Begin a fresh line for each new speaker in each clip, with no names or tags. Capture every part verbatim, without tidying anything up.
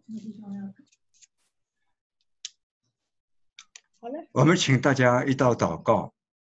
好嘞，
我们请大家一道祷告。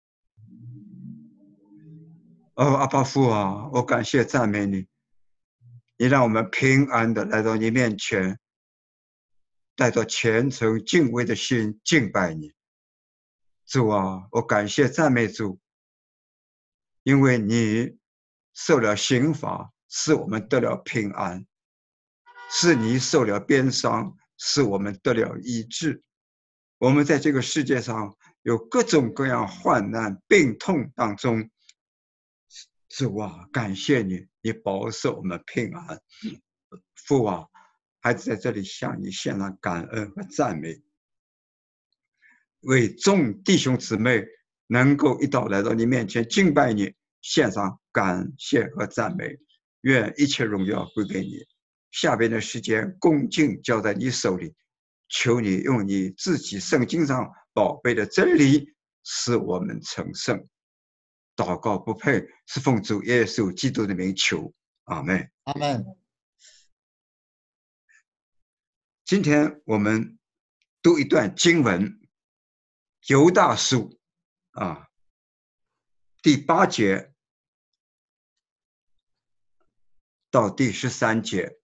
哦，阿爸父啊，我感谢赞美你，你让我们平安的来到你面前，带着虔诚敬畏的心敬拜你。主啊，我感谢赞美主，因为你受了刑罚，使我们得了平安；是你受了鞭伤，使我们得了医治。我们在这个世界上有各种各样患难、病痛当中，主啊，感谢你，你保守我们平安。父啊，孩子在这里向你献上感恩和赞美，为众弟兄姊妹能够一道来到你面前敬拜你，献上感谢和赞美。愿一切荣耀归给你。下边的时间恭敬交在你手里，求你用你自己圣经上宝贝的真理，使我们成圣。祷告不配，是奉主耶稣基督的名求，阿们。
阿们。
今天我们读一段经文，犹大书啊，第八节到第十三节。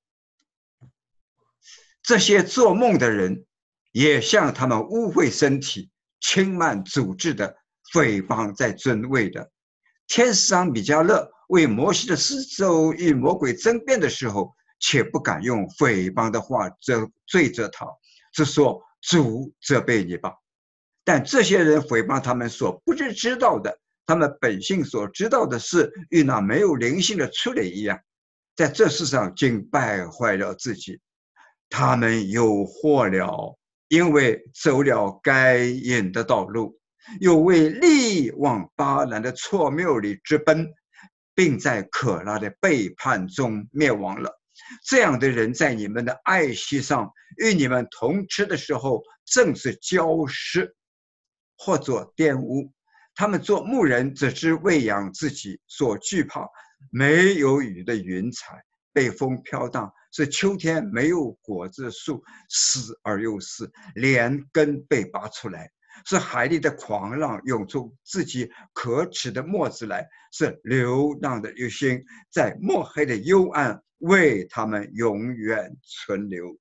这些做梦的人也像他们污秽身体、轻慢主治的、诽谤在尊位的。天使长米迦勒为摩西的四周与魔鬼争辩的时候，且不敢用诽谤的话责罪责他，只说主责备你吧。但这些人诽谤他们所不知知道的，他们本性所知道的事，与那没有灵性的畜类一样，在这世上竟败坏了自己。他们有祸了，因为走了该隐的道路，又为利往巴兰的错谬里直奔，并在可拉的背叛中灭亡了。这样的人在你们的爱惜上，与你们同吃的时候，正是礁石或作玷污。他们做牧人，只知喂养自己所惧怕没有雨的云彩，被风飘荡，是秋天没有果子的树，死而又死，连根被拔出来，是海里的狂浪涌出自己可耻的沫子来，是流浪的鱼星在墨黑的幽暗为他们永远存留。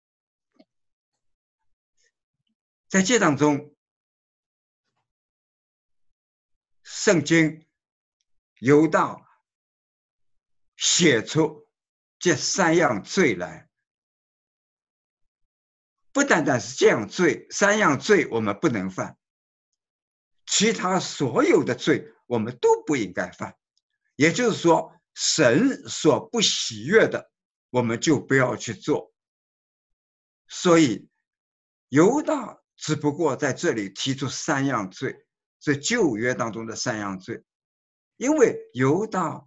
在这当中，圣经犹大写出这三样罪来，不单单是这样罪，三样罪我们不能犯，其他所有的罪我们都不应该犯。也就是说，神所不喜悦的，我们就不要去做。所以犹大只不过在这里提出三样罪，是旧约当中的三样罪。因为犹大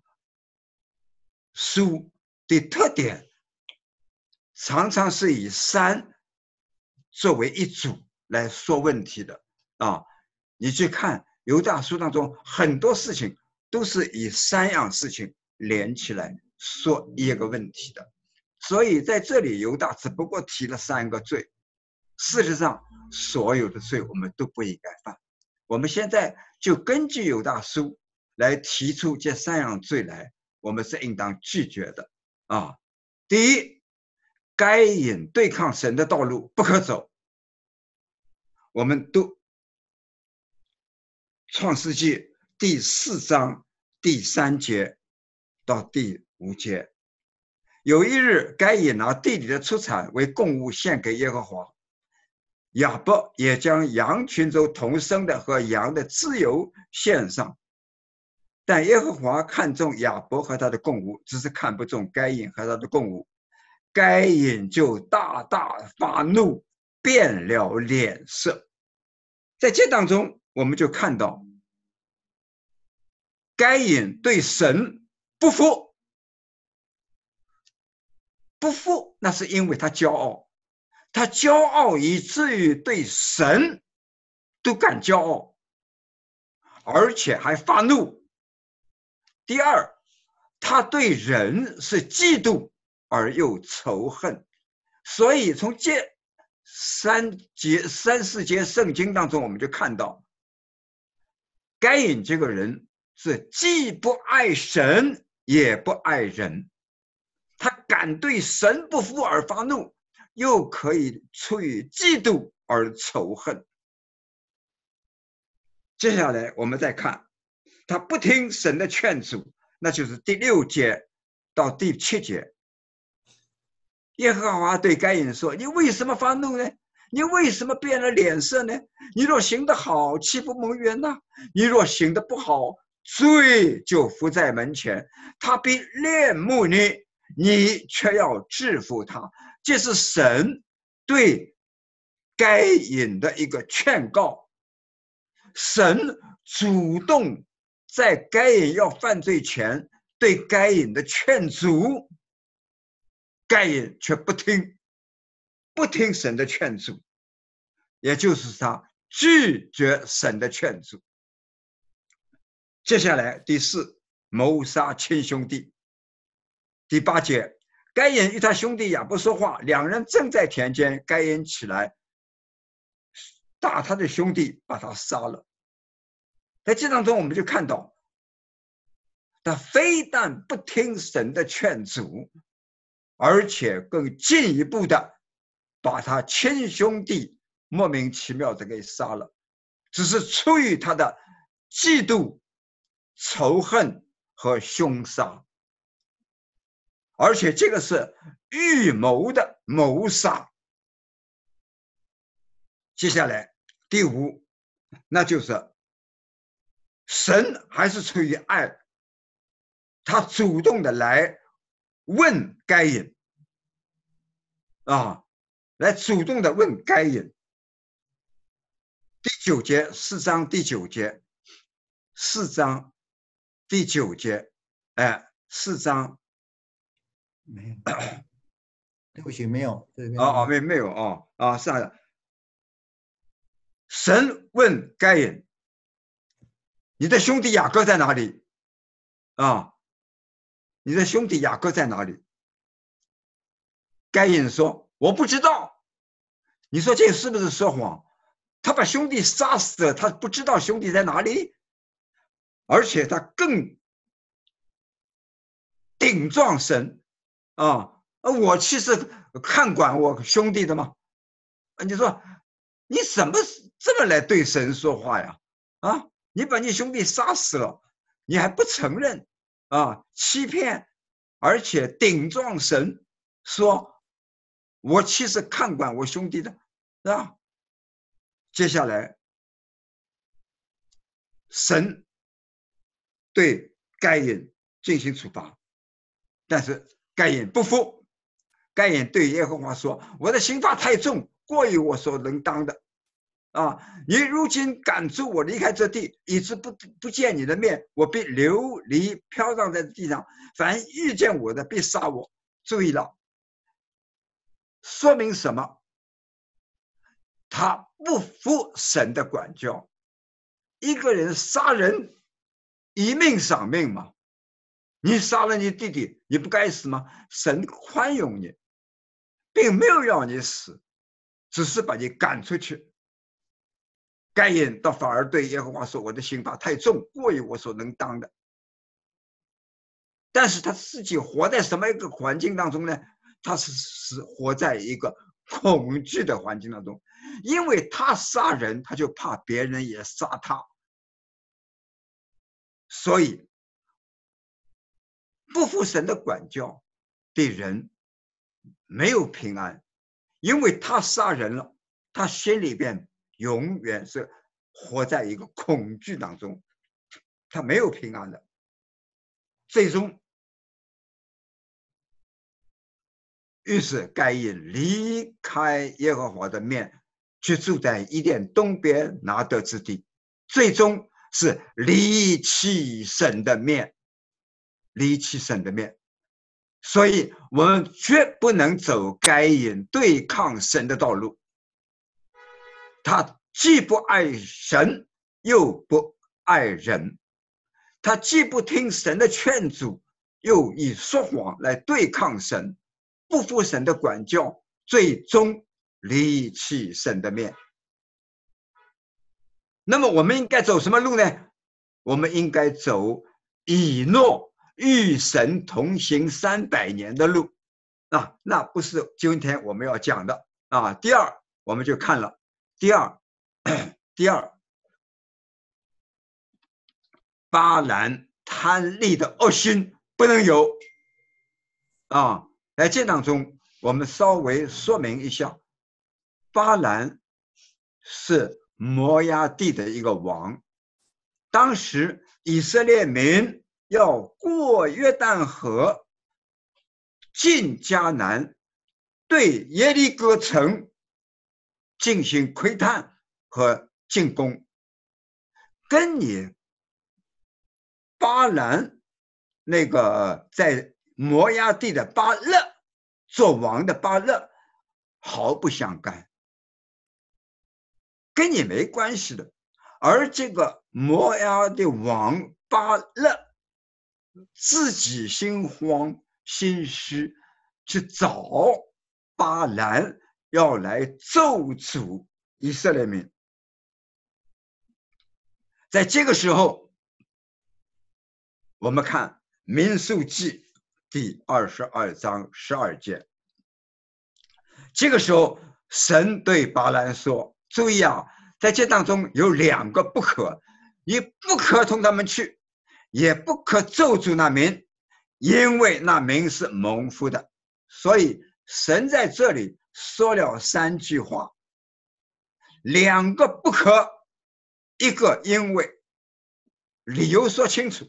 书的特点常常是以三作为一组来说问题的啊。你去看犹大书当中很多事情都是以三样事情连起来说一个问题的，所以在这里犹大只不过提了三个罪，事实上所有的罪我们都不应该犯。我们现在就根据犹大书来提出这三样罪来，我们是应当拒绝的啊。第一，该隐对抗神的道路不可走，我们都创世纪第四章第三节到第五节。有一日，该隐拿地里的出产为供物献给耶和华，亚伯也将羊群中同生的和羊的脂油献上。但耶和华看重亚伯和他的供物，只是看不中该隐和他的供物。该隐就大大发怒，变了脸色。在这当中，我们就看到该隐对神不服，不服那是因为他骄傲，他骄傲以至于对神都敢骄傲，而且还发怒。第二，他对人是嫉妒而又仇恨， 所以从这三节、三四节圣经当中，我们就看到，该隐这个人是既不爱神，也不爱人。他敢对神不服而发怒，又可以出于嫉妒而仇恨。接下来我们再看，他不听神的劝阻，那就是第六节到第七节。耶和华对该隐说：“你为什么发怒呢？你为什么变了脸色呢？你若行得好，岂不蒙冤呐？你若行得不好，罪就伏在门前，他必恋慕你，你却要制服他。”这是神对该隐的一个劝告。神主动在该隐要犯罪前对该隐的劝阻，该隐却不听，不听神的劝阻，也就是他拒绝神的劝阻。接下来第四，谋杀亲兄弟。第八节，该隐与他兄弟亚伯说话，两人正在田间，该隐起来打他的兄弟，把他杀了。在这当中我们就看到，他非但不听神的劝阻，而且更进一步的把他亲兄弟莫名其妙的给杀了，只是出于他的嫉妒、仇恨和凶杀，而且这个是预谋的谋杀。接下来第五，那就是神还是出于爱，他主动的来问该隐啊，来主动的问该隐。第九节，四章第九节，四章第九节，哎，四章
没有，对不起，没有，这边
哦哦，没没有哦啊，是的。神问该隐：“你的兄弟雅各在哪里？”啊，你的兄弟雅各在哪里？该隐说：“我不知道。”你说这是不是说谎？他把兄弟杀死了，他不知道兄弟在哪里，而且他更顶撞神啊！我其实看管我兄弟的吗？你说你怎么这么来对神说话呀？啊，你把你兄弟杀死了，你还不承认啊？欺骗，而且顶撞神，说我其实看管我兄弟的，是吧？接下来，神对该隐进行处罚，但是该隐不服。该隐对耶和华说：“我的刑罚太重，过于我所能当的。啊，你如今赶逐我离开这地，以致不不见你的面，我必流离飘荡在地上。凡遇见我的，必杀我。”注意了，说明什么？他不服神的管教。一个人杀人，以命偿命嘛。你杀了你弟弟，你不该死吗？神宽容你，并没有让你死，只是把你赶出去。该隐倒反而对耶和华说：“我的刑罚太重，过于我所能当的。”但是他自己活在什么一个环境当中呢？他是是活在一个恐惧的环境当中，因为他杀人，他就怕别人也杀他，所以不服神的管教对人没有平安，因为他杀人了，他心里边永远是活在一个恐惧当中，他没有平安的。最终，于是该隐离开耶和华的面，去住在伊甸东边拿得之地，最终是离弃神的面，离弃神的面。所以我们绝不能走该隐对抗神的道路。他既不爱神，又不爱人；他既不听神的劝阻，又以说谎来对抗神，不服神的管教， 最终离弃神的面。那么我们应该走什么路呢？我们应该走以诺与神同行三百年的路啊，那不是今天我们要讲的啊。第二，我们就看了第二，第二，巴兰贪利的恶心不能有啊。在这当中，我们稍微说明一下，巴兰是摩押地的一个王，当时以色列民要过约旦河进迦南，对耶利哥城进行窥探和进攻，跟你巴兰那个在摩押地的巴勒做王的巴勒毫不相干，跟你没关系的。而这个摩押的王巴勒自己心慌心虚，去找巴兰要来咒诅以色列民。在这个时候，我们看民数记第二十二章十二节，这个时候神对巴兰说，注意啊，在这当中有两个不可，你不可同他们去，也不可咒诅那民，因为那民是蒙福的。所以神在这里说了三句话，两个不可，一个因为，理由说清楚，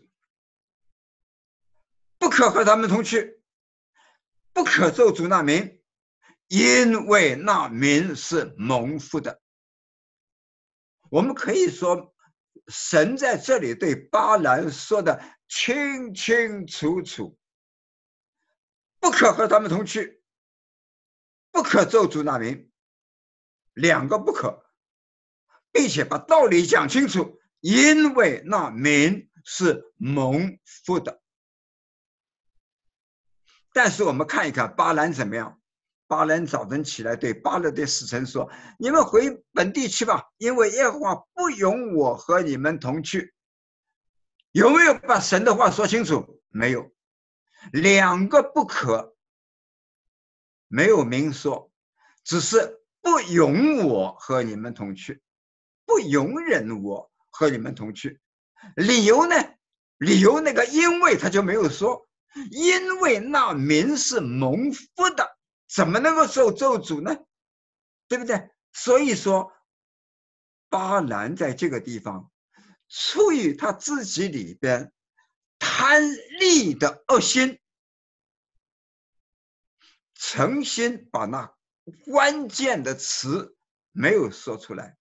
不可和他们同去，不可咒诅那民，因为那民是蒙福的。我们可以说，神在这里对巴兰说的清清楚楚，不可和他们同去，不可咒诅那民，两个不可，并且把道理讲清楚，因为那民是蒙福的。但是我们看一看巴兰怎么样。巴兰早晨起来对巴勒的使臣说，你们回本地去吧，因为耶和华不容我和你们同去。有没有把神的话说清楚？没有。两个不可，没有明说，只是不容我和你们同去，不容忍我和你们同去。理由呢？理由那个因为他就没有说，因为那民是蒙福的，怎么能够受咒诅呢？对不对？所以说巴兰在这个地方出于他自己里边贪利的恶心，诚心把那关键的词没有说出来。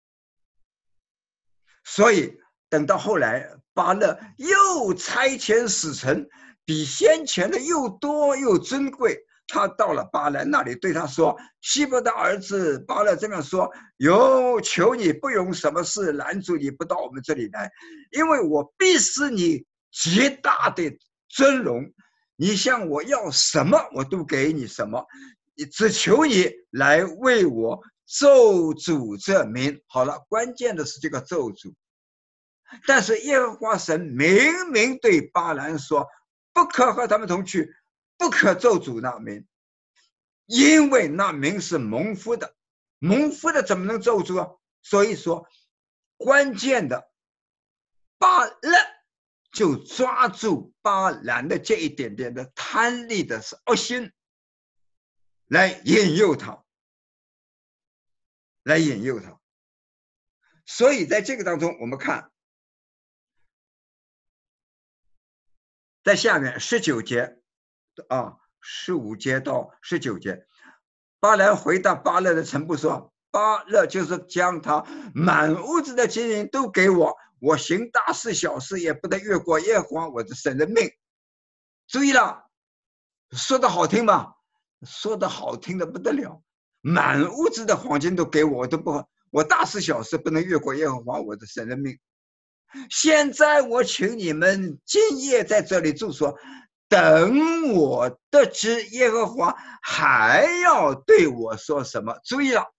所以等到后来巴勒又差遣使臣，比先前的又多又尊贵，他到了巴兰那里，对他说，希伯的儿子巴勒这样说，有求你不用什么事拦住你不到我们这里来，因为我必使你极大的尊荣，你向我要什么我都给你什么，只求你来为我咒诅这民。好了，关键的是这个咒诅。但是耶和华神明明对巴兰说，不可和他们同去，不可咒诅那民，因为那民是蒙福的，蒙福的怎么能咒诅啊？所以说关键的巴勒就抓住巴兰的这一点点的贪利的恶心，来引诱他，来引诱他。所以在这个当中，我们看在下面十九节啊，十五节到十九节，巴兰回答巴勒的臣仆说，巴勒就是将他满屋子的金银都给我，我行大事小事也不得越过耶和华我的神的命。注意了，说的好听吧？说的好听的不得了，满屋子的黄金都给我，我都不，我大事小事不能越过耶和华我的神的命。现在我请你们今夜在这里住所， 等我得知耶和华还要对我说什么。注意了，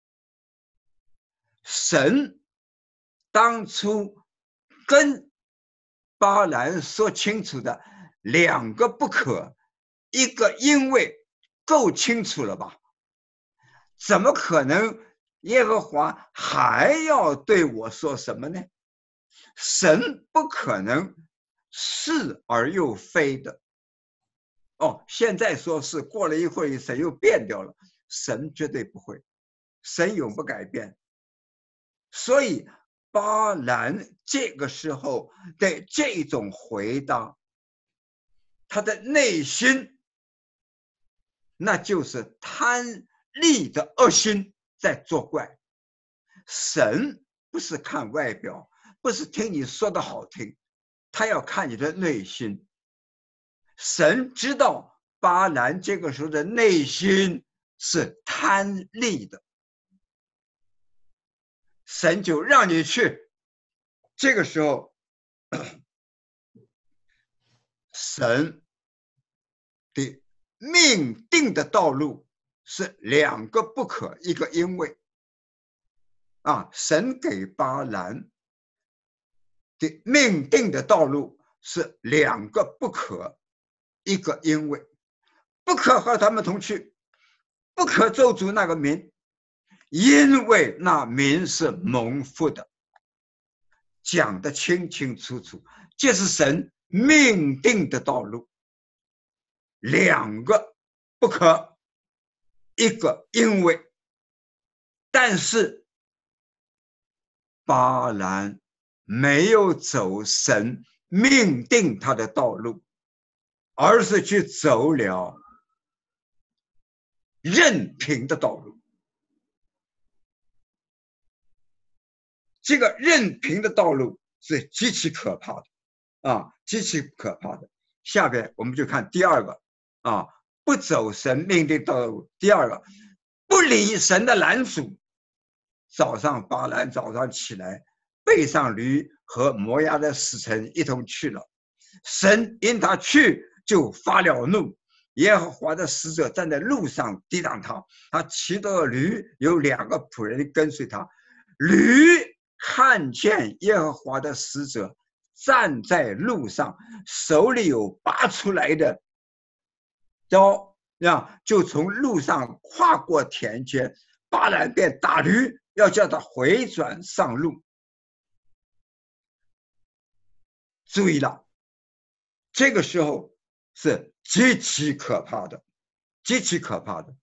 神当初跟巴兰说清楚的两个不可，一个因为够清楚了吧？怎么可能耶和华还要对我说什么呢？神不可能是而又非的。哦，现在说是，过了一会儿神又变掉了，神绝对不会，神永不改变。所以巴兰这个时候的这种回答，他的内心那就是贪利的恶心在作怪。神不是看外表，不是听你说的好听，他要看你的内心。神知道巴兰这个时候的内心是贪利的，神就让你去。这个时候神的命定的道路是两个不可，一个因为啊，神给巴兰的命定的道路是两个不可，一个因为不可和他们同去，不可咒诅那个民，因为那民是蒙福的。讲得清清楚楚，这是神命定的道路，两个不可，一个因为。但是巴兰没有走神命定他的道路，而是去走了任凭的道路。这个任凭的道路是极其可怕的啊，极其可怕的。下边我们就看第二个啊，不走神命定道路。第二个，不理神的拦阻。早上巴兰早上起来，背上驴和摩押的使臣一同去了。神因他去就发了怒，耶和华的使者站在路上抵挡他，他骑着驴，有两个仆人跟随他。驴看见耶和华的使者站在路上，手里有拔出来的刀，就从路上跨过田间。巴兰便打驴，要叫他回转上路。注意了，这个时候是极其可怕的，极其可怕的。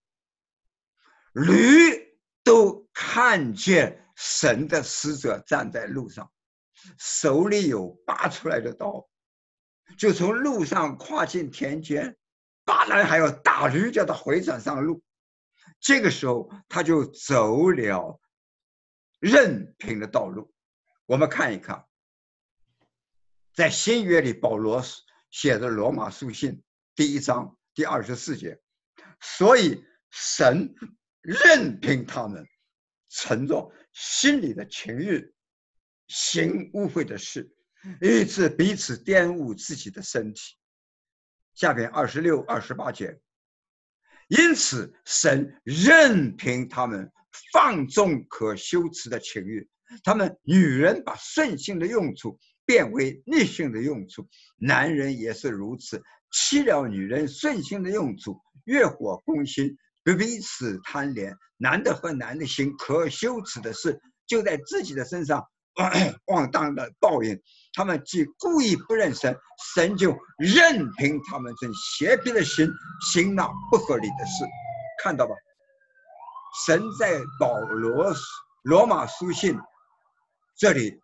驴都看见神的使者站在路上，手里有拔出来的刀，就从路上跨进田间。巴兰还要打驴，叫他回转上路。这个时候他就走了任凭的道路。我们看一看，在新约里保罗写的罗马书信第一章第二十四节，所以神任凭他们乘着心里的情欲行污秽的事，以致彼此玷污自己的身体。下边二十六、二十八节，因此神任凭他们放纵可羞耻的情欲，他们女人把顺性的用处变为逆性的用处，男人也是如此，弃了女人顺性的用处，越火攻心，彼此贪恋。男的和男的行可羞耻的事，就在自己的身上妄当的报应。他们既故意不认神，神就任凭他们这邪僻的心行那不合理的事。看到吧，神在保罗罗马书信这里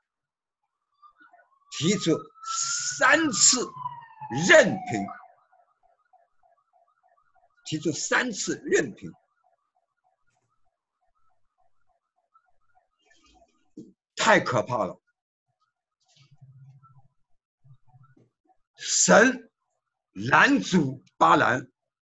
提出三次任凭，提出三次任凭，太可怕了。神拦阻巴兰，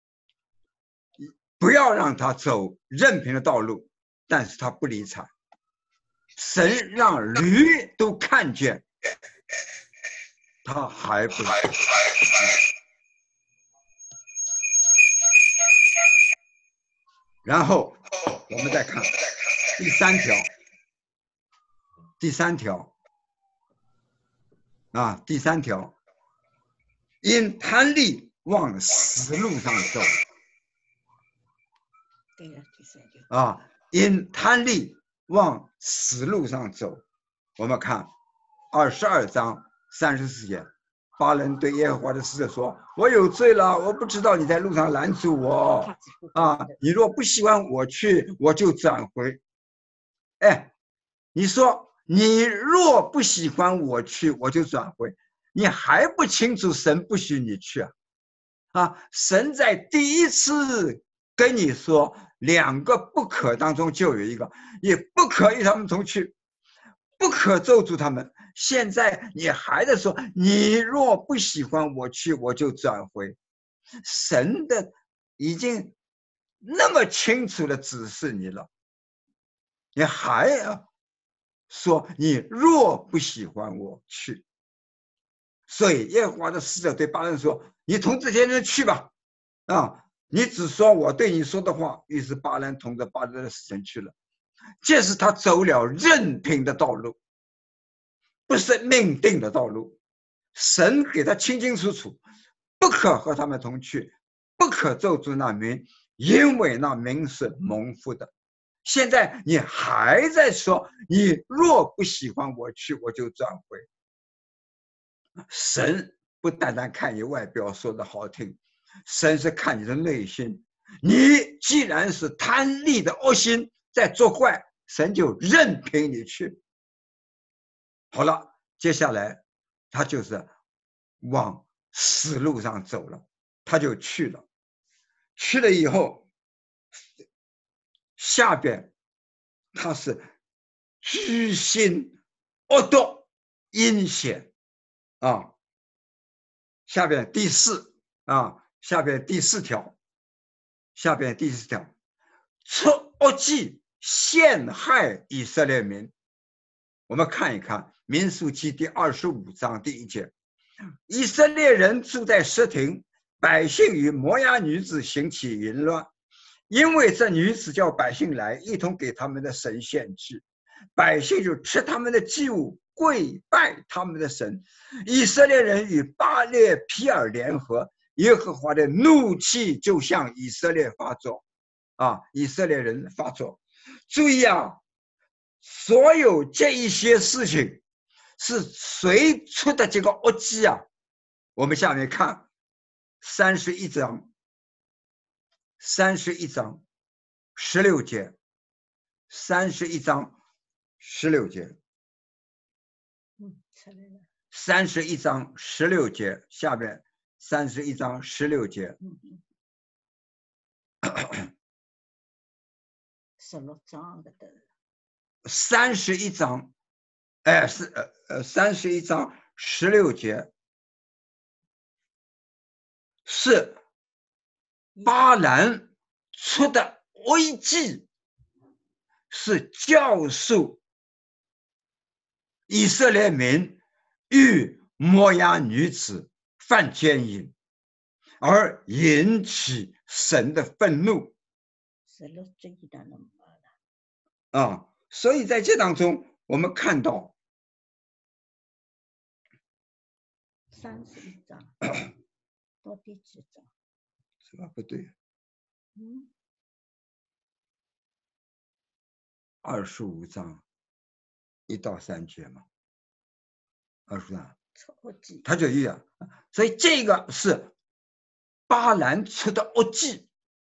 不要让他走任凭的道路，但是他不理睬。神让驴都看见他还不信。然后我们再看第三条，第三条啊，第三条，因贪利往死路上走。
对呀，第三条
啊，因贪利往死路上走。我们看二十二章三十四节，巴人对耶和华的使者说：“我有罪了，我不知道你在路上拦阻我啊！你若不喜欢我去，我就转回。”哎，你说你若不喜欢我去，我就转回，你还不清楚神不许你去啊？啊，神在第一次跟你说两个不可当中就有一个，也不可与他们同去，不可咒诅他们。现在你还在说，你若不喜欢我去，我就转回。神的已经那么清楚的指示你了，你还要说你若不喜欢我去。所以耶和华的使者对巴人说：“你同这些人去吧，啊，你只说我对你说的话。”于是巴兰同着巴人的使臣去了。这是他走了任凭的道路，不是命定的道路。神给他清清楚楚，不可和他们同去，不可咒诅那民，因为那民是蒙福的。现在你还在说，你若不喜欢我去，我就转回。神不单单看你外表说的好听，神是看你的内心。你既然是贪利的恶心在作怪，神就任凭你去。好了，接下来他就是往死路上走了，他就去了。去了以后，下边他是居心恶毒阴险啊。下边第四啊，下边第四条，下边第四条，出恶计陷害以色列民。我们看一看民数记第二十五章第一节，以色列人住在示廷，百姓与摩押女子行起淫乱，因为这女子叫百姓来，一同给他们的神献祭，百姓就吃他们的祭物，跪拜他们的神。以色列人与巴列皮尔联合，耶和华的怒气就向以色列发作啊！以色列人发作。注意啊，所有这一些事情是谁出的这个恶计啊？我们下面看三十一章，三十一章十六节，三十一章十六节。
嗯，出来了。
三十一章十六节，下边三十一章十六节。
嗯嗯。十六章的的。
三十一章，哎，是呃呃，三十一章十六节是巴兰出的危计，是教授以色列民与摩押女子犯奸淫，而引起神的愤怒。啊，所以在这当中，我们看到
三十一章到第几章？
是吧？不对，
嗯，
二十五章一到三节嘛，二十五章，他就一样。所以这个是巴兰出的恶计，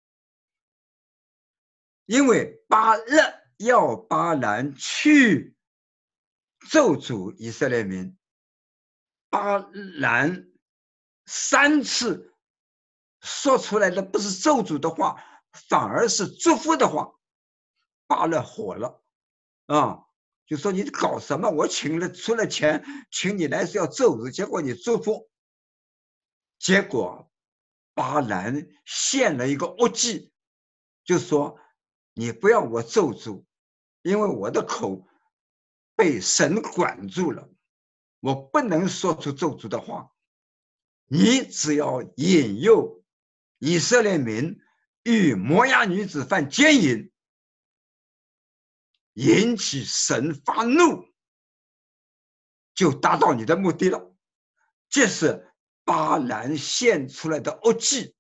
因为巴勒要巴兰去咒诅以色列民，巴兰三次说出来的不是咒诅的话，反而是祝福的话，巴勒火了啊！就说你搞什么？我请了出了钱，请你来是要咒诅，结果你祝福，结果巴兰献了一个恶计，就说你不要我咒诅，因为我的口被神管住了， 我不能说出咒诅的话。你只要引诱以色列民与摩押女子犯奸淫，引起神发怒，就达到你的目的了。这是巴兰献出来的恶祭，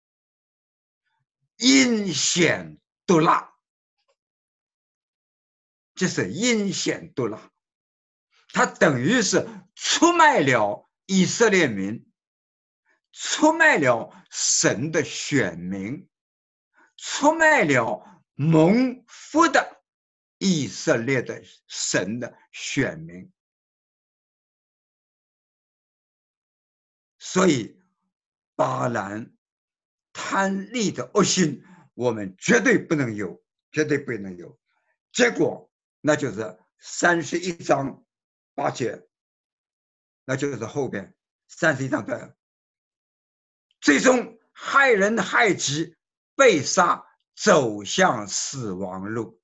阴险毒辣，这是阴险毒辣，他等于是出卖了以色列民，出卖了神的选民，出卖了蒙福的以色列的神的选民。所以巴兰贪利的恶心，我们绝对不能有，绝对不能有。结果那就是三十一章八节，那就是后边三十一章的，最终害人害己，被杀，走向死亡路。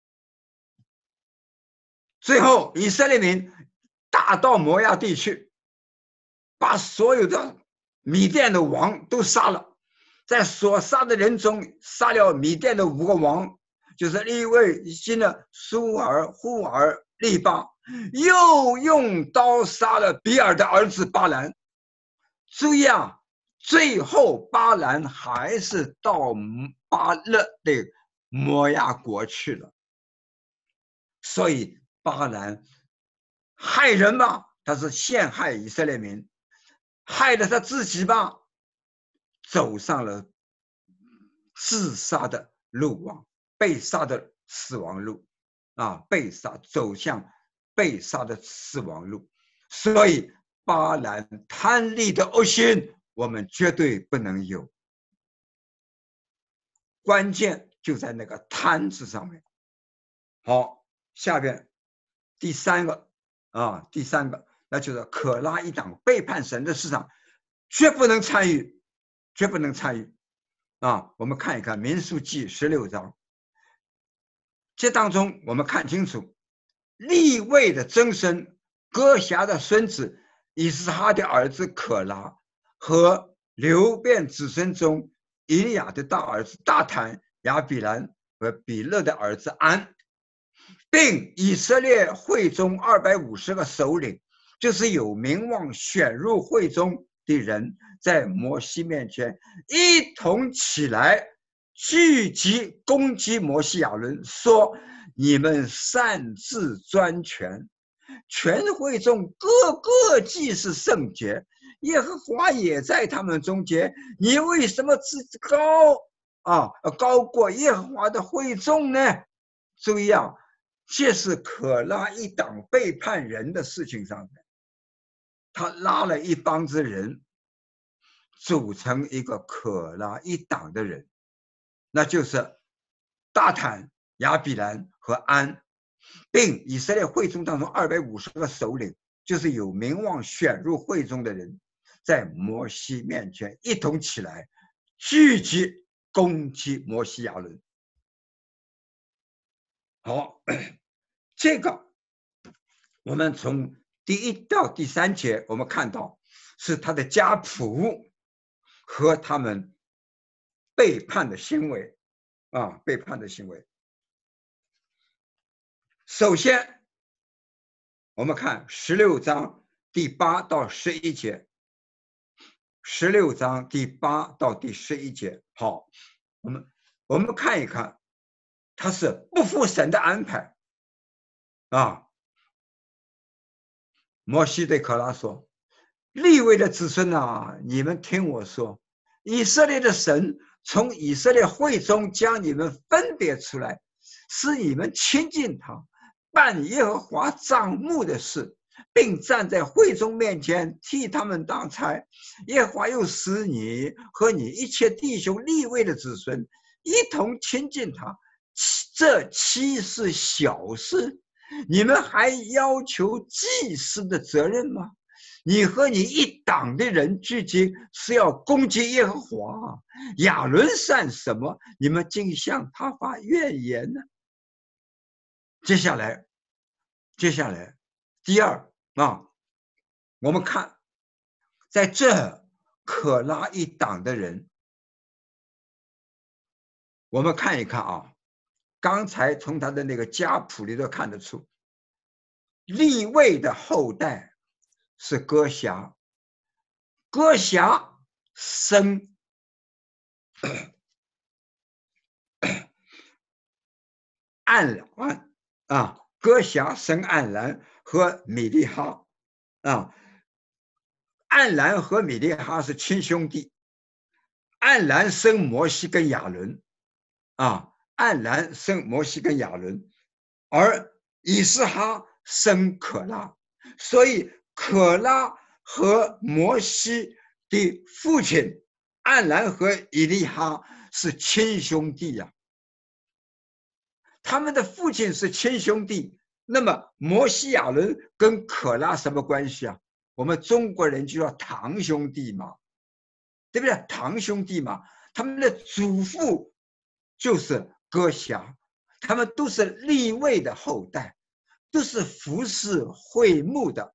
最后以色列民打到摩押地区，把所有的米甸的王都杀了，在所杀的人中杀了米甸的五个王，就是利未、新的苏尔、户尔、利巴，又用刀杀了比尔的儿子巴兰。注意啊，最后巴兰还是到巴勒的摩押国去了。所以巴兰害人吧，他是陷害以色列民，害了他自己吧，走上了自杀的路网，被杀的死亡路啊，被杀走向被杀的死亡路。所以巴兰贪利的恶心，我们绝对不能有。关键就在那个贪字上面。好，下边第三个啊，第三个那就是可拉一党背叛神的事上，绝不能参与，绝不能参与啊！我们看一看民数记十六章，这当中我们看清楚，利未的曾孙哥辖的孙子以斯哈的儿子可拉和流便子孙中以利亚的大儿子大坦、亚比兰和比勒的儿子安，并以色列会中二百五十个首领，就是有名望选入会中的人，在摩西面前一同起来，聚集攻击摩西亚伦，说：你们擅自专权，全会众个个既是圣洁，耶和华也在他们中间，你为什么自高啊高过耶和华的会众呢？注意啊，这是可拉一党背叛人的事情上面，他拉了一帮子人，组成一个可拉一党的人，那就是大坦、亚比兰和安，并以色列会众当中二百五十个首领，就是有名望选入会中的人，在摩西面前一同起来，聚集攻击摩西亚伦。好，这个我们从第一到第三节，我们看到是他的家谱和他们背叛的行为啊，背叛的行为。首先，我们看十六章第八到十一节，十六章第八到第十一节。好，我们我们看一看，他是不服神的安排啊。摩西对可拉说：利未的子孙啊，你们听我说，以色列的神从以色列会中将你们分别出来，使你们亲近他，办耶和华帐幕的事，并站在会中面前替他们当差。耶和华又使你和你一切弟兄利未的子孙一同亲近他，这岂是小事？你们还要求祭司的责任吗？你和你一党的人聚集是要攻击耶和华，亚伦算什么？你们竟向他发怨言呢？接下来，接下来，第二啊， 我们看，在这可拉一党的人，我们看一看啊，刚才从他的那个家谱里头看得出，利未的后代是哥辖，哥辖生暗兰啊，哥辖生暗兰和米利哈啊，暗兰和米利哈是亲兄弟，暗兰生摩西跟亚伦啊，暗兰生摩西跟亚伦，而以斯哈生可拉，所以可拉和摩西的父亲暗兰和以利哈是亲兄弟呀、啊。他们的父亲是亲兄弟，那么摩西亚伦跟可拉什么关系啊？我们中国人就叫堂兄弟嘛，对不对？堂兄弟嘛，他们的祖父就是哥辖，他们都是利未的后代，都是服侍会幕的。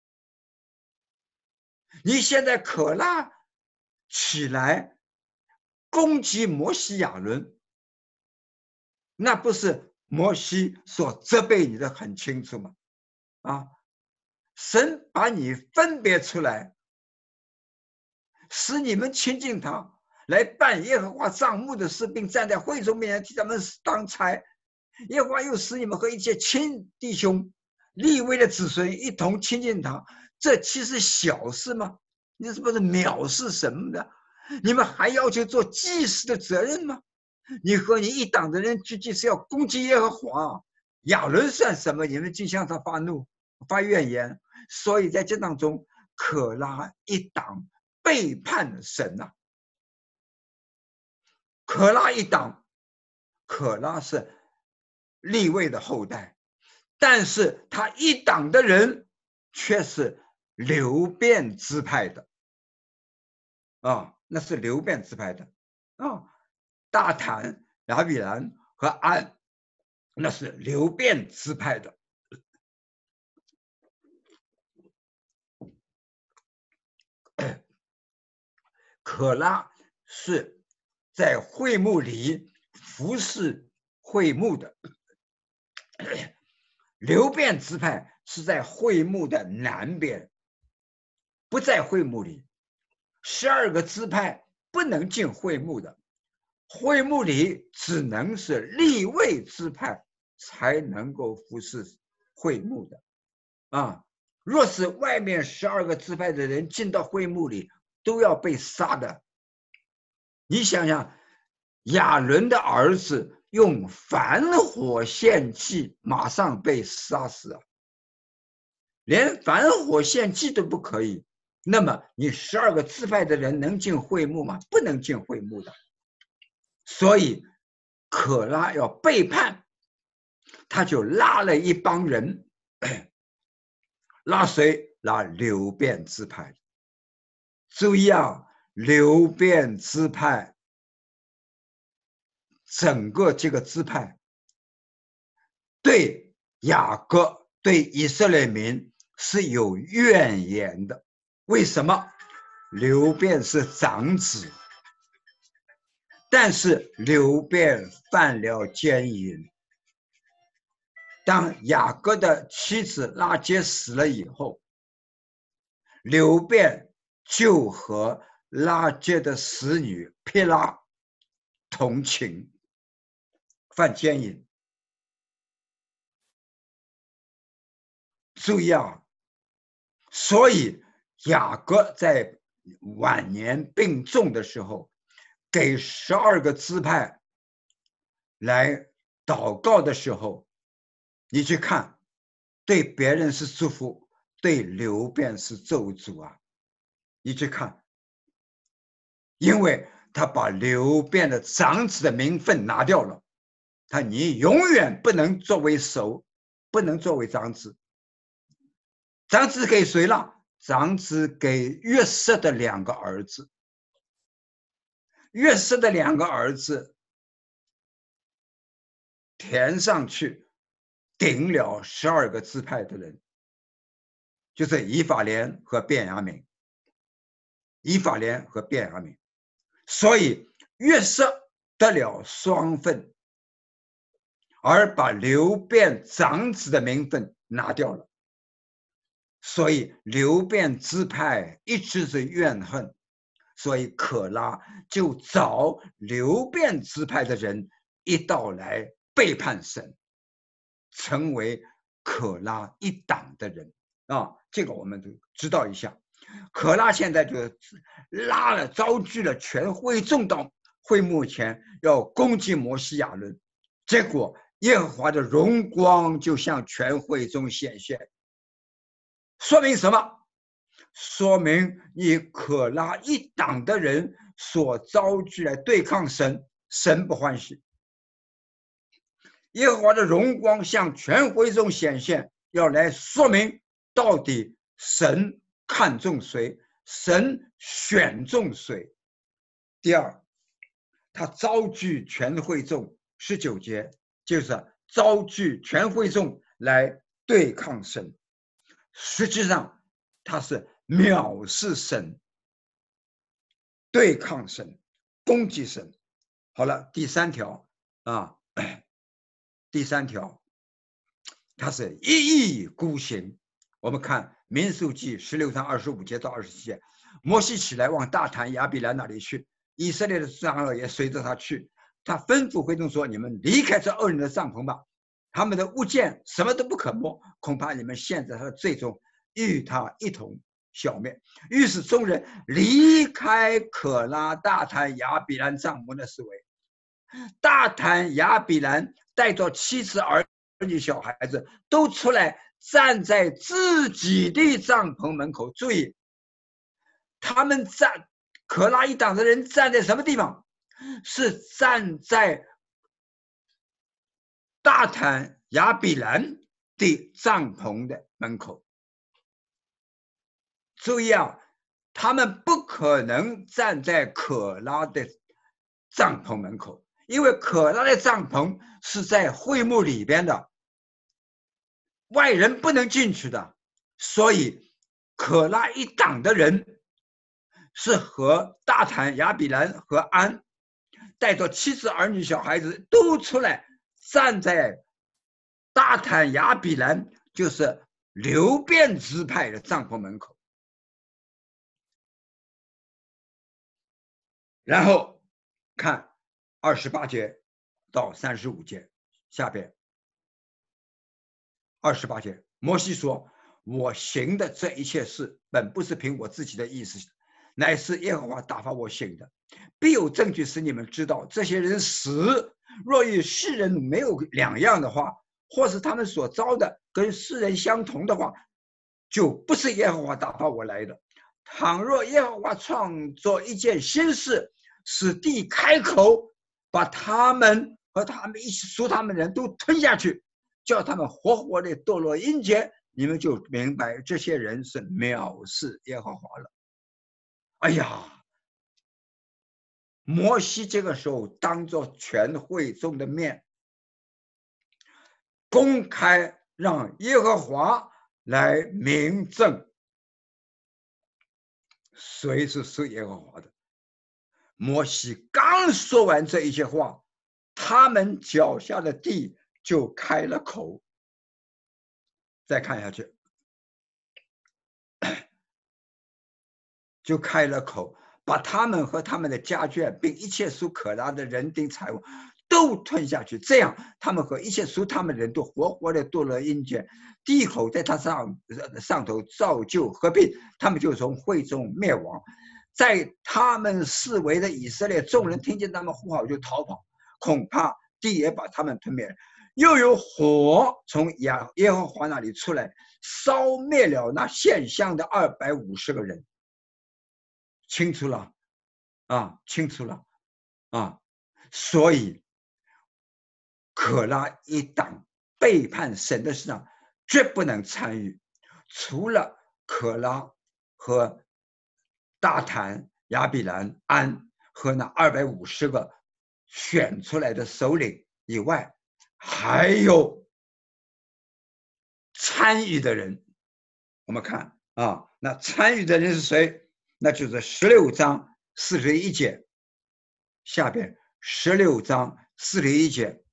你现在可拉起来攻击摩西亚伦，那不是摩西所责备你的很清楚吗？啊，神把你分别出来，使你们亲近他，来办耶和华帐幕的事，并站在会众面前替他们当差。耶和华又使你们和一切亲弟兄、利未的子孙一同亲近他，这岂是小事吗？你是不是藐视神的？你们还要求做祭司的责任吗？你和你一党的人聚集是要攻击耶和华，亚伦算什么？你们竟向他发怒、发怨言。所以在这当中，可拉一党背叛神呐、啊。可拉一党，可拉是利未的后代，但是他一党的人却是流便支派的啊，那是流便支派的啊。大坦、亚比兰和安，那是流便支派的。可拉是在会幕里服侍会幕的，流便支派是在会幕的南边，不在会幕里。十二个支派不能进会幕的，会幕里只能是利未支派才能够服侍会幕的啊。若是外面十二个支派的人进到会幕里，都要被杀的。你想想，亚伦的儿子用反火献祭，马上被杀死啊！连反火献祭都不可以，那么你十二个支派的人能进会幕吗？不能进会幕的。所以可拉要背叛，他就拉了一帮人，拉谁？拉流便支派。注意啊，流便支派，整个这个支派对雅各、对以色列民是有怨言的。为什么？流便是长子，但是流便犯了奸淫。当雅各的妻子拉结死了以后，流便就和拉结的使女撇拉同寝，犯奸淫。注意啊，所以雅各在晚年病重的时候，给十二个支派来祷告的时候，你去看，对别人是祝福，对流便是咒诅啊！你去看，因为他把流便的长子的名分拿掉了，他你永远不能作为首，不能作为长子。长子给谁了？长子给约瑟的两个儿子。约瑟的两个儿子填上去，顶了十二个支派的人。 就是以法莲和便雅悯，以法莲和便雅悯，所以约瑟得了双份，而把流便长子的名分拿掉了，所以流便支派一直是怨恨，所以可拉就找流便支派的人一道来背叛神，成为可拉一党的人啊，这个我们都知道一下。可拉现在就拉了招聚了全会众到会幕前，要攻击摩西亚伦，结果耶和华的荣光就向全会中显现，说明什么？说明以可拉一党的人所招聚来对抗神，神不欢喜。耶和华的荣光向全会中显现，要来说明到底神看重谁，神选中谁。第二，他招聚全会众，十九节就是招聚全会众来对抗神，实际上他是藐视神，对抗神，攻击神。好了，第三条啊，第三条，他是一意孤行。我们看民数记十六章二十五节到二十七节，摩西起来往大坛亚比兰那里去，以色列的长老也随着他去。他吩咐会众说：“你们离开这恶人的帐篷吧，他们的物件什么都不可摸，恐怕你们陷在他的罪中，与他一同消灭。”于是众人离开可拉大坛亚比兰帐篷的四围。大坛亚比兰带着妻子儿女小孩子都出来，站在自己的帐篷门口。注意，他们站可拉一党的人站在什么地方？是站在大坛亚比兰的帐篷的门口。注意啊，他们不可能站在可拉的帐篷门口，因为可拉的帐篷是在会幕里边的，外人不能进去的，所以可拉一党的人是和大坛亚比兰和安带着妻子儿女小孩子都出来，站在大坛亚比兰，就是流便支派的帐篷门口。然后看二十八节到三十五节下边。二十八节，摩西说：“我行的这一切事，本不是凭我自己的意思，乃是耶和华打发我行的。必有证据使你们知道，这些人死，若与世人没有两样的话，或是他们所招的跟世人相同的话，就不是耶和华打发我来的。倘若耶和华创作一件新事，使地开口，把他们和他们一起属他们的人都吞下去，叫他们活活的堕落阴间，你们就明白这些人是藐视耶和华了。”哎呀，摩西这个时候当着全会众的面，公开让耶和华来明证谁是属耶和华的。摩西刚说完这一些话，他们脚下的地就开了口。再看下去，就开了口，把他们和他们的家眷，并一切属可拉的人丁财物都吞下去。这样，他们和一切属他们的人都活活的堕落阴间。地口在他上上头造就合并，他们就从会中灭亡。在他们四围的以色列众人听见他们呼号就逃跑，恐怕地也把他们吞灭。又有火从耶和华那里出来，烧灭了那献香的二百五十个人。清楚了啊，清楚了啊！所以可拉一党背叛神的事上绝不能参与，除了可拉和大坛亚比兰安和那二百五十个选出来的首领以外，还有参与的人我们看啊，那参与的人是谁？那就是十六章四十一节下边，十六章四十一节，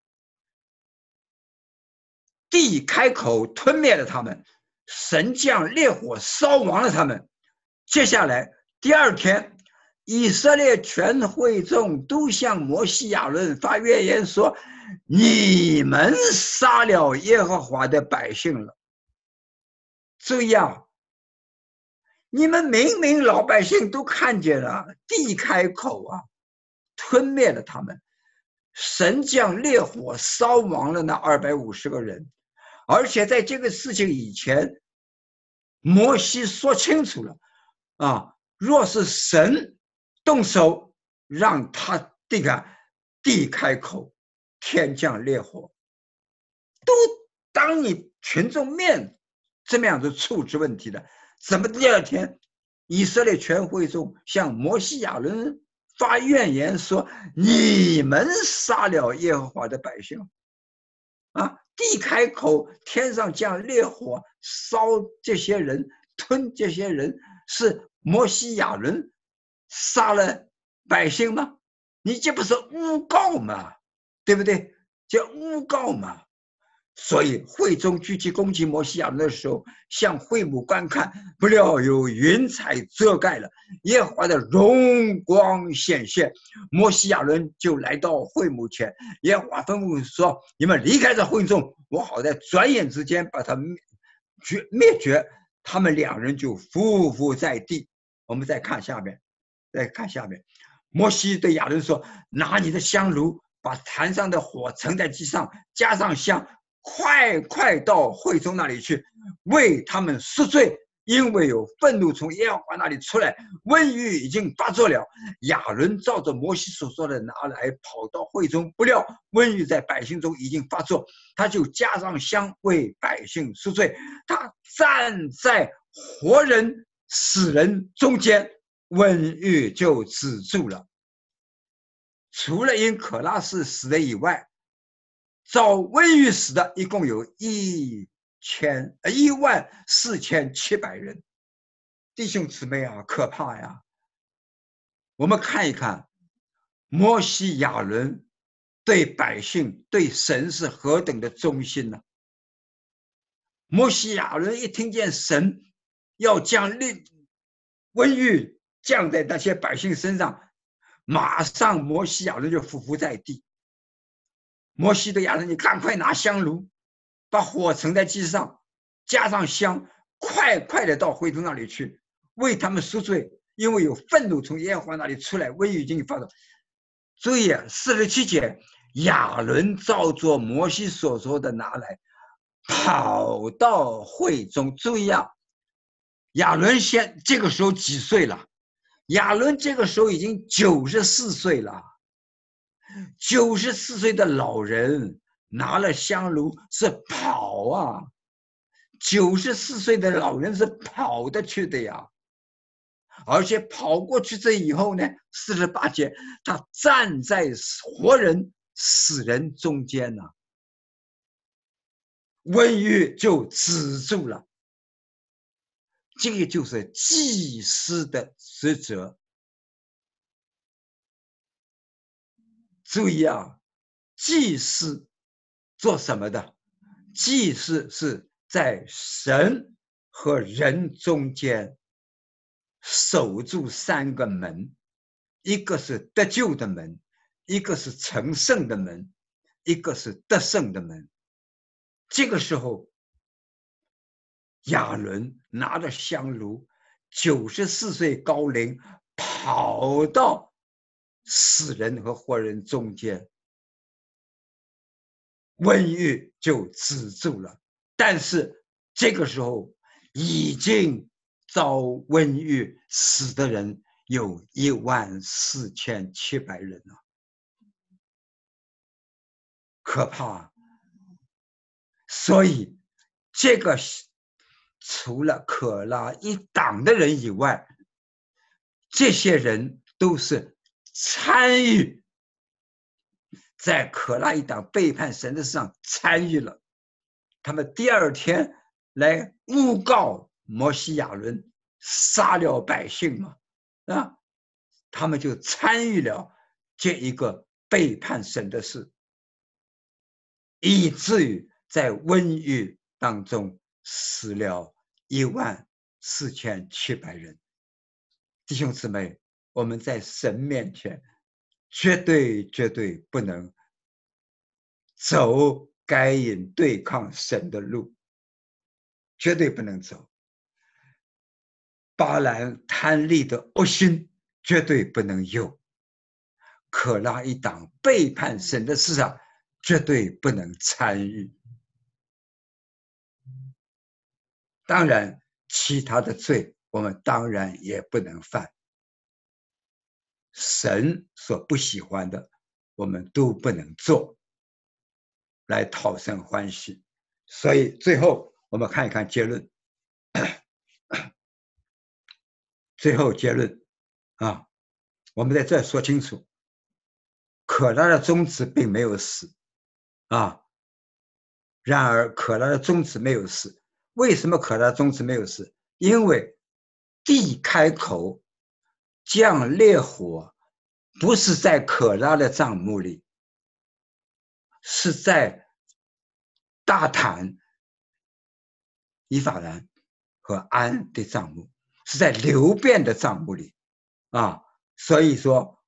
地开口吞灭了他们，神降烈火烧亡了他们。接下来第二天，以色列全会众都向摩西亚伦发怨言说：你们杀了耶和华的百姓了。注意啊，你们明明老百姓都看见了，地开口啊，吞灭了他们，神降烈火烧亡了那二百五十个人。而且在这个事情以前，摩西说清楚了啊，若是神动手让他这个地开口，天降烈火，都当你群众面这么样子处置问题的，怎么第二天以色列全会众向摩西亚伦发怨言说：你们杀了耶和华的百姓啊！地开口，天上降烈火，烧这些人，吞这些人，是摩西亚伦杀了百姓吗？你这不是诬告吗？对不对？这诬告嘛。所以会中聚集攻击摩西亚伦的时候，向会幕观看，不料有云彩遮盖了，耶和华的荣光显现，摩西亚伦就来到会幕前，耶和华吩咐说：你们离开这会众，我好在转眼之间把他灭绝灭绝。他们两人就匍匐在地。我们再看下面，再看下面，摩西对亚伦说：拿你的香炉，把坛上的火盛在机上，加上香，快快到会众那里去，为他们赎罪，因为有愤怒从耶和华那里出来，瘟疫已经发作了。亚伦照着摩西所说的拿来，跑到会中，不料瘟疫在百姓中已经发作，他就加上香为百姓赎罪。他站在活人死人中间，瘟疫就止住了。除了因可拉氏死的以外，遭瘟疫死的一共有一千呃一万四千七百人。弟兄姊妹啊，可怕呀！我们看一看摩西亚伦对百姓对神是何等的忠心呢？摩西亚伦一听见神要将瘟疫降在那些百姓身上，马上摩西亚伦就匍匐在地。摩西对亚伦，你赶快拿香炉，把火盛在机上，加上香，快快的到会众那里去，为他们赎罪，因为有愤怒从耶和华那里出来，瘟疫已经发作。注意四十七节，亚伦照着摩西所说的拿来，跑到会中。注意啊，亚伦现这个时候几岁了？亚伦这个时候已经九十四岁了。九十四岁的老人拿了香炉是跑啊，九十四岁的老人是跑得去的呀，而且跑过去这以后呢，四十八节，他站在活人死人中间呢、啊，瘟疫就止住了。这个就是祭司的职责。注意啊，祭司做什么的？祭司是在神和人中间守住三个门，一个是得救的门，一个是成圣的门，一个是得胜的门。这个时候，亚伦拿着香炉，九十四岁高龄，跑到死人和活人中间，瘟疫就止住了。但是这个时候已经遭瘟疫死的人有一万四千七百人了，可怕。所以这个除了可拉一党的人以外，这些人都是参与在可拉一党背叛神的事上参与了。他们第二天来诬告摩西亚伦杀了百姓嘛，啊，他们就参与了这一个背叛神的事，以至于在瘟疫当中死了一万四千七百人。弟兄姊妹，我们在神面前绝对绝对不能走该隐对抗神的路，绝对不能走。巴兰贪利的恶心绝对不能有，可拉一党背叛神的事上绝对不能参与。当然，其他的罪我们当然也不能犯。神所不喜欢的，我们都不能做，来讨神欢喜。所以最后我们看一看结论。最后结论啊，我们在这说清楚，可拉的宗旨并没有死啊。然而可拉的宗旨没有死，为什么可拉的宗旨没有死？因为地开口降烈火，不是在可拉的帐幕里，是在大坦、以法兰和安的帐幕，是在流变的帐幕里啊。所以说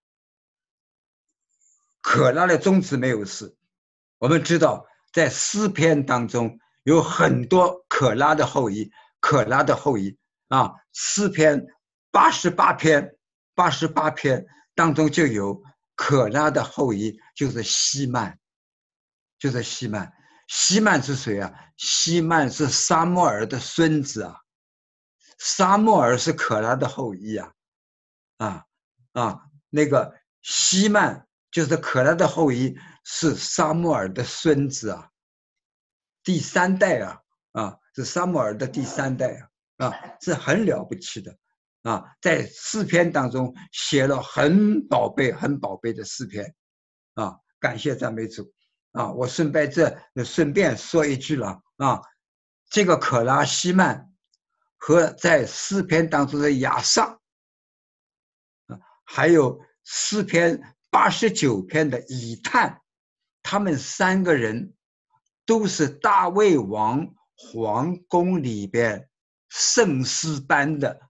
可拉的宗旨没有死。我们知道在诗篇当中有很多可拉的后裔，可拉的后裔啊，诗篇八十八篇八十八篇当中就有可拉的后裔，就是希曼，就是希曼。希曼是谁啊？希曼是撒母耳的孙子啊，撒母耳是可拉的后裔啊，啊啊，那个希曼就是可拉的后裔，是撒母耳的孙子啊，第三代啊，啊，是撒母耳的第三代啊，啊，是很了不起的啊，在诗篇当中写了很宝贝、很宝贝的诗篇啊，感谢赞美主啊！我顺便这顺便说一句了啊，这个可拉希曼和在诗篇当中的亚萨啊，还有诗篇八十九篇的以探，他们三个人都是大卫王皇宫里边圣诗般的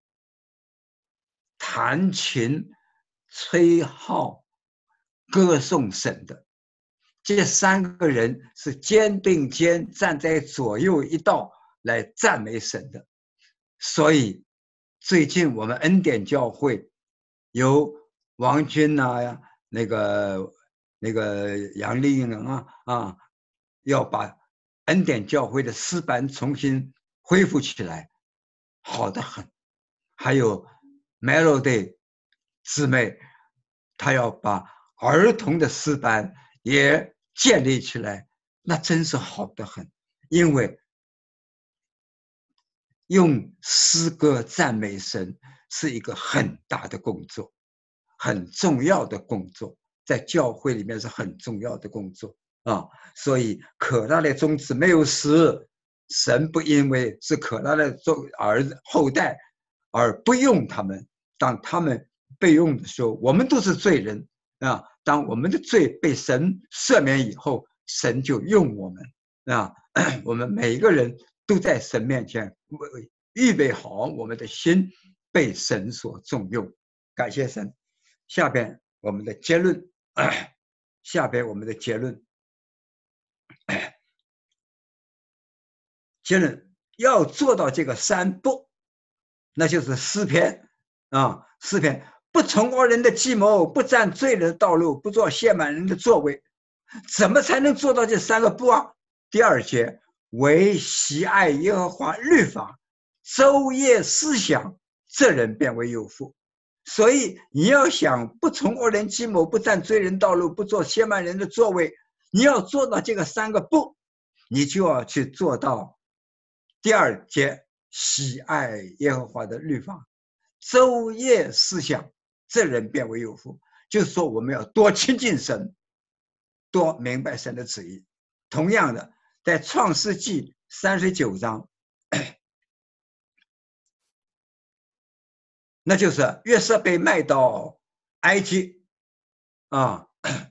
弹琴、吹号、歌颂神的。这三个人是肩并肩站在左右一道来赞美神的。所以最近我们恩典教会由王军啊，那个那个杨丽英啊啊，要把恩典教会的诗班重新恢复起来，好得很。还有 Melody 姊妹，她要把儿童的诗班也建立起来，那真是好得很。因为用诗歌赞美神是一个很大的工作，很重要的工作，在教会里面是很重要的工作啊。所以可拉的宗旨没有死，神不因为是可拉的儿子后代而不用他们。当他们被用的时候，我们都是罪人啊。当我们的罪被神赦免以后，神就用我们啊。我们每一个人都在神面前预备好我们的心，被神所重用。感谢神。下边我们的结论，下边我们的结论，结论要做到这个三不，那就是诗篇啊，诗篇不从恶人的计谋，不占罪人的道路，不做亵慢人的座位。怎么才能做到这三个不啊？第二节，唯喜爱耶和华律法，昼夜思想，这人便为有福。所以你要想不从恶人计谋，不占罪人道路，不做亵慢人的座位，你要做到这个三个不，你就要去做到第二节，喜爱耶和华的律法，昼夜思想，这人便为有福。就是说我们要多亲近神，多明白神的旨意。同样的，在创世纪三十九章那就是约瑟被卖到埃及啊，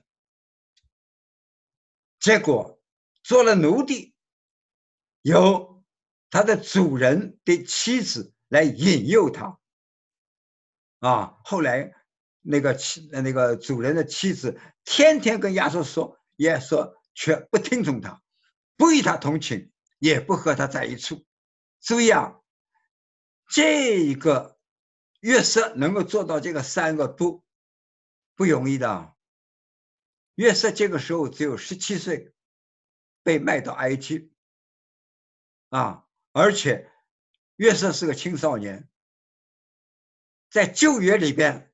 结果做了奴隶，由他的主人的妻子来引诱他啊。后来那个妻那个主人的妻子天天跟亚瑟说，亚瑟却不听从他，不与他同寝，也不和他在一处。注意啊，这个约瑟能够做到这个三个不不容易的。约瑟这个时候只有十七岁，被卖到埃及啊，而且约瑟是个青少年，在旧约里边，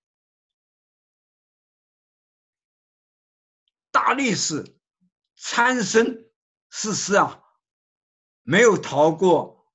大力士参孙士师啊，没有逃过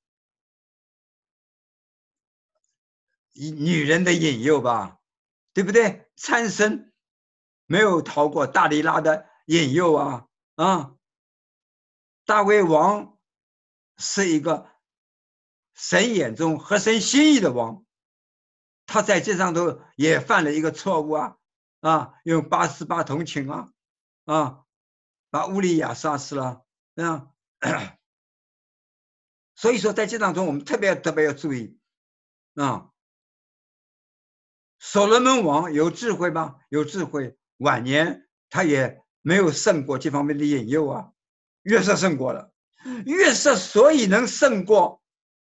女人的引诱吧，对不对？参孙没有逃过大利拉的引诱啊啊！大卫王是一个神眼中合神心意的王，他在这上头也犯了一个错误啊啊，用八十八同情啊啊，把乌利亚杀死了啊。所以说，在这当中我们特别特别要注意啊。所罗门王有智慧吗？有智慧，晚年他也没有胜过这方面的引诱啊。约瑟胜过了，约瑟所以能胜过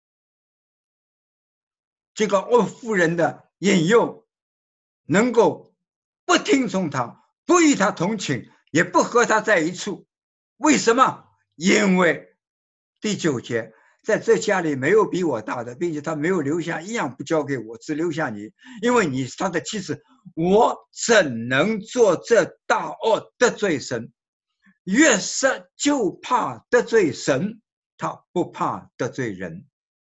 这个恶妇人的引诱，能够不听从他，不与他同寝，也不和他在一处。为什么？因为第九节，在这家里没有比我大的，并且他没有留下一样不交给我，只留下你，因为你是他的妻子，我怎能做这大恶得罪神？约瑟就怕得罪神，他不怕得罪人。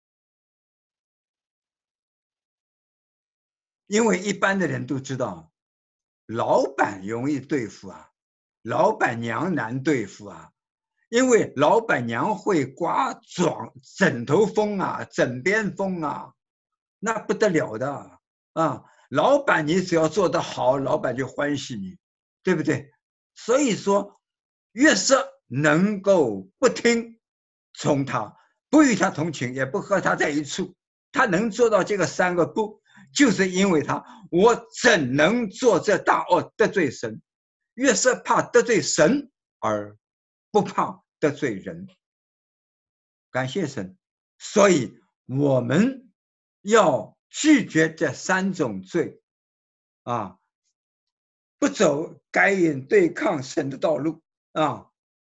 因为一般的人都知道，老板容易对付啊，老板娘难对付啊，因为老板娘会刮床枕头风啊，枕边风啊，那不得了的啊！老板你只要做得好，老板就欢喜你，对不对？所以说，约瑟能够不听从他，不与他同寝，也不和他在一处，他能做到这个三个不，就是因为他，我怎能做这大恶得罪神？约瑟怕得罪神，而不怕得罪人。感谢神，所以我们要拒绝这三种罪啊，不走该隐对抗神的道路啊，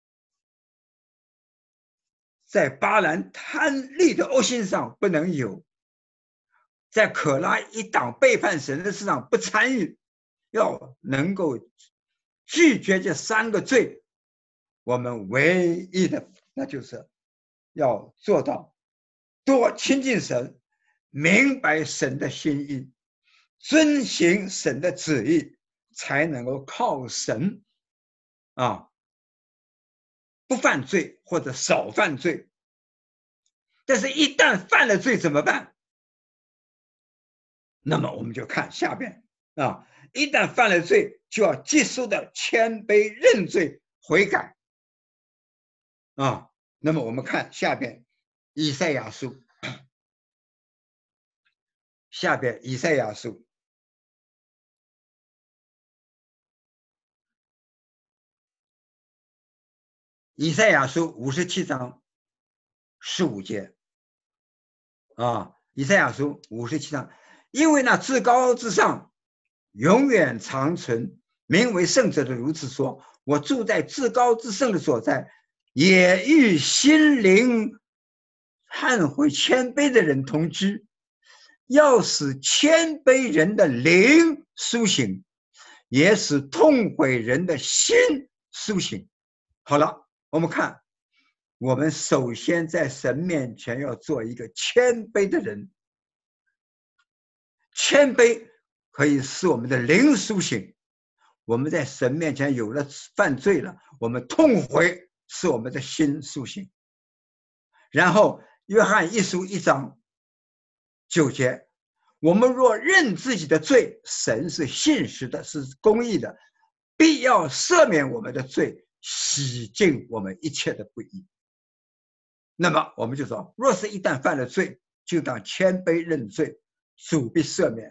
在巴兰贪利的恶行上不能有，在可拉一党背叛神的事上不参与，要能够拒绝这三个罪，我们唯一的那就是要做到多亲近神，明白神的心意，遵行神的旨意，才能够靠神啊不犯罪或者少犯罪。但是一旦犯了罪怎么办？那么我们就看下边啊，一旦犯了罪，就要急速的谦卑认罪悔改啊。那么我们看下边以赛亚书，下边以赛亚书以赛亚书五十七章十五节啊，以赛亚书五十七章，因为那至高之上永远长存，名为圣者的如此说：我住在至高之圣的所在，也与心灵忏悔谦卑的人同居，要使谦卑人的灵苏醒，也使痛悔人的心苏醒。好了，我们看，我们首先在神面前要做一个谦卑的人，谦卑可以使我们的灵苏醒。我们在神面前有了犯罪了，我们痛悔，使我们的心苏醒。然后约翰一书一章九节，我们若认自己的罪，神是信实的，是公义的，必要赦免我们的罪，洗净我们一切的不义。那么我们就说，若是一旦犯了罪，就当谦卑认罪，主必赦免。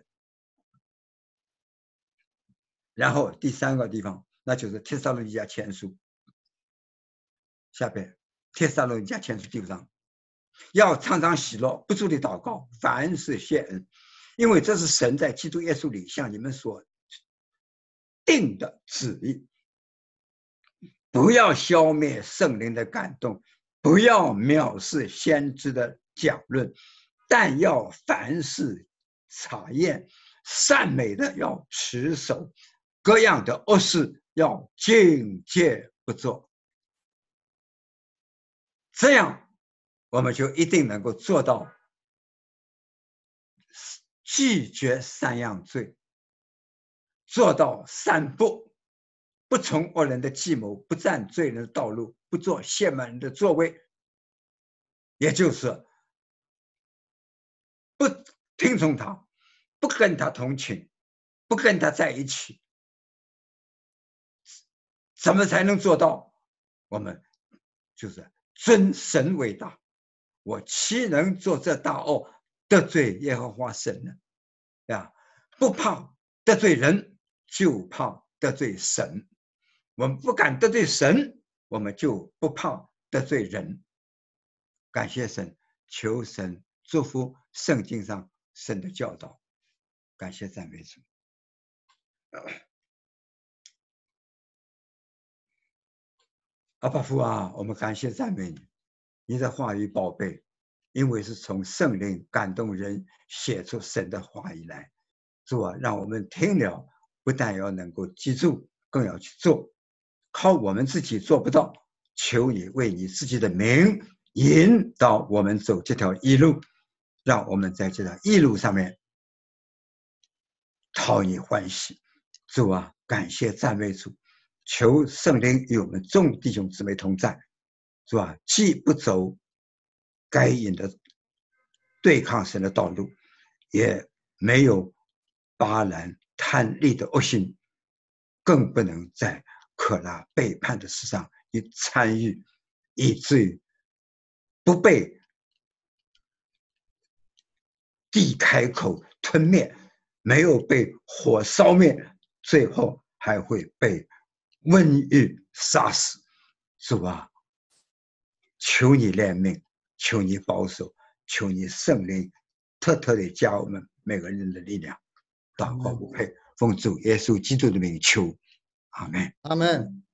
然后第三个地方，那就是帖撒罗尼迦前书下边，帖撒罗尼迦前书第五章，要常常喜乐，不住地祷告，凡事谢恩，因为这是神在基督耶稣里向你们所定的旨意。不要消灭圣灵的感动，不要藐视先知的讲论，但要凡事查验，善美的要持守，各样的恶事要禁戒不做。这样我们就一定能够做到拒绝三样罪，做到三不：不从恶人的计谋，不占罪人的道路，不做亵慢人的座位。也就是不听从他，不跟他同情，不跟他在一起。怎么才能做到？我们就是尊神为大。我岂能做这大恶，得罪耶和华神呢？啊，不怕得罪人，就怕得罪神。我们不敢得罪神，我们就不怕得罪人。感谢神，求神祝福圣经上神的教导。感谢赞美主。阿爸父啊，我们感谢赞美你，你的话语宝贝，因为是从圣灵感动人写出神的话语来。主啊，让我们听了不但要能够记住，更要去做。靠我们自己做不到，求你为你自己的名引导我们走这条义路，让我们在这条义路上面讨你欢喜。主啊，感谢赞美主，求圣灵与我们众弟兄姊妹同在。主啊，既不走该隐的对抗神的道路，也没有巴兰贪利的恶心，更不能在可拉背叛的事上一参与，以至于不被地开口吞灭，没有被火烧灭，最后还会被瘟疫杀死。主啊，求你怜悯，求你保守，求你圣灵特特地加我们每个人的力量。祷告不配，奉主耶稣基督的名求，阿们。
阿们。